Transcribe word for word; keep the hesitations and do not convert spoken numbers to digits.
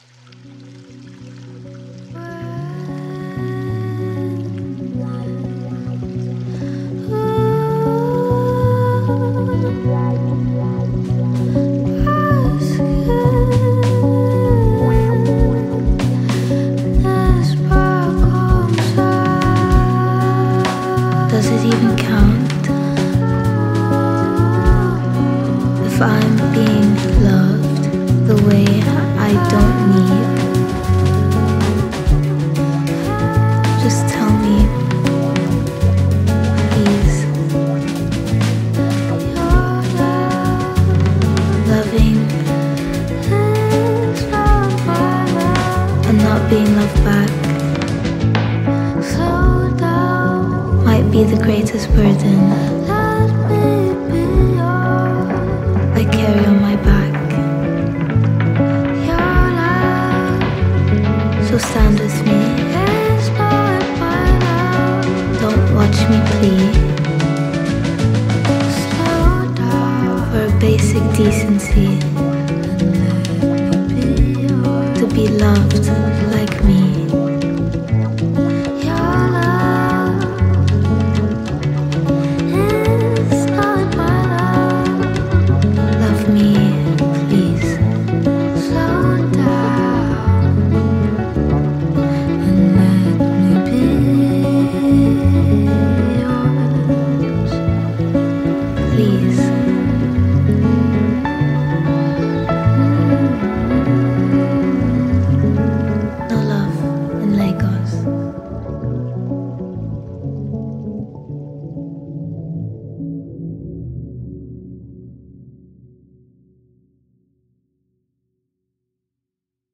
Does it even count if I'm being loved the way I don't need? Just tell me, please. Loving and not being loved back might be the greatest burden I carry on my back. So stand with me. Don't watch me plead for a basic decency to be loved